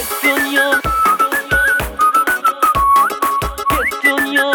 دنیا دنیا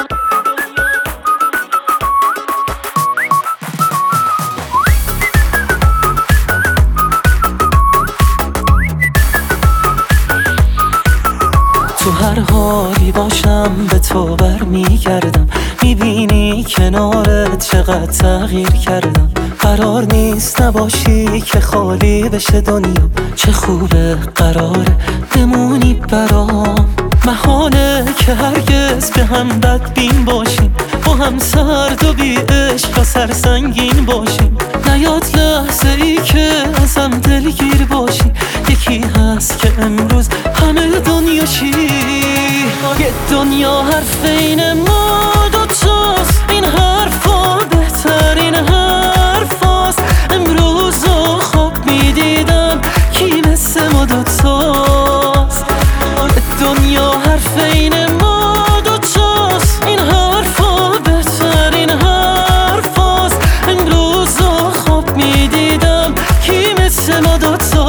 تو هر حالی باشم به تو برمیگردم، میبینی کنارت چقدر تغییر کردم. قرار نیست نباشی که خالی بشه دنیا، چه خوبه قراره بمونی برام. محاله که هرگز به هم بدبین باشیم، با هم سرد و بی عشق و سرسنگین باشیم. نیاد لحظه ای که ازم دلگیر باشی، یکی هست که امروز همه دنیا چی. یه دنیا حرف این ما دوتاست، این حرفا بهترین حرفاست. امروز رو خواب میدیدم کی مثل ما دوتاست. دنیا حرف این ما دوتاست، این حرفا بهترین حرفاست. امروز رو خواب میدیدم کی مثل ما دوتاست.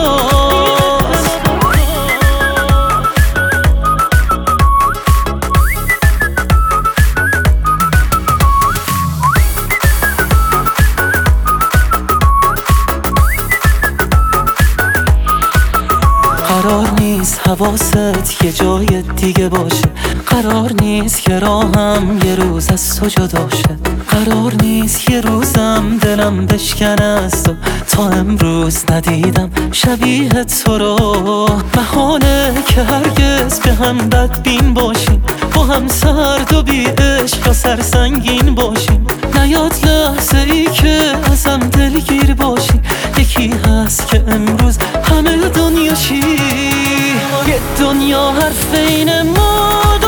قرار نیست حواست یه جای دیگه باشه، قرار نیست که راهم یه روز از تو جدا شه. قرار نیست یه روزم دلم بشکنه از تو، تا امروز ندیدم شبیه تو رو. محاله که هرگز به هم بدبین باشیم، با هم سرد و بی عشق و سرسنگین باشیم. نیاد لحظه ای که ازم دلگیر باشی، یکی هست که امروز همه دنیا چی. یه دنیا حرف این ما